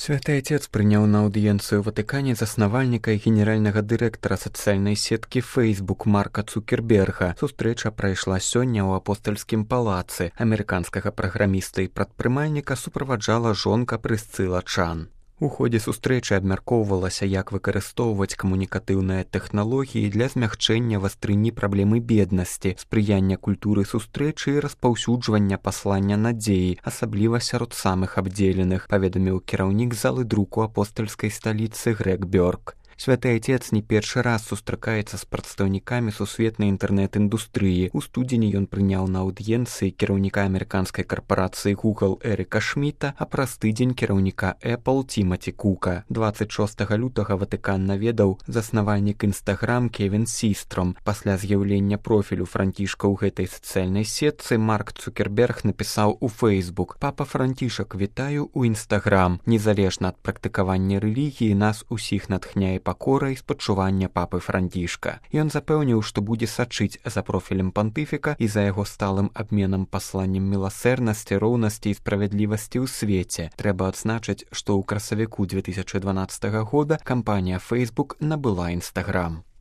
Святы Отец прыняў на аўдыенцыю ў Ватыкане заснавальніка і генеральнага дырэктара сацыяльнай сеткі Facebook Марка Цукерберга. Сустрэча прайшла сёння ў апостальскім палацы. Амерыканскага праграміста і прадпрымальніка суправаджала жонка Прысцыла Чан. У ходзе сустрэчы абмяркоўвалася, як выкарыстоўваць камунікатыўныя тэхналогіі для змягчэння вастрыні праблемы беднасці, спрыяння культуры сустрэчы і распаўсюджвання паслання надзеі, асабліва сярод самых абдзеленых, паведаміў кіраўнік залы друку апостальскай сталіцы Грег Бёрк. Святы Отец не першы раз сустракаецца з прадстаўнікамі сусветнай інтэрнэт-індустрыі. У студзені ён прыняў на аўдыенцыі кіраўніка амерыканскай карпарацыі Google Эріка Шміта, а праз тыдзень кіраўніка Apple Тимати Кука. 26 лютага Ватыкан наведаў заснавальнік Instagram Кевін Сістром. Пасля з'яўлення профілю Францішка ў гэтай сацыяльнай сетцы Марк Цукерберг напісаў у Facebook: «Папа Францішак, вітаю ў Instagram. Незалежна ад практыкавання рэлігіі нас усіх натхняе пакора і спачування папы Францішка». Ён запэўніў, што будзе сачыць за профілем пантыфіка і за яго сталым абменам пасланнем міласэрнасці, роўнасці і справядлівасці ў свеце. Трэба адзначыць, што ў красавіку 2012 года кампанія Facebook набыла Instagram.